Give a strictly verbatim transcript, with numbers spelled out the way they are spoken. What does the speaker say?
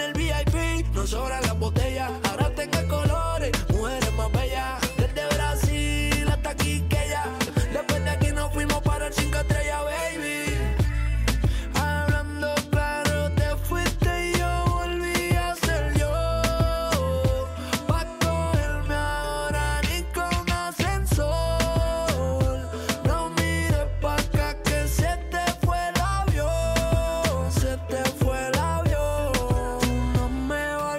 en el V I P, no sobran las botellas.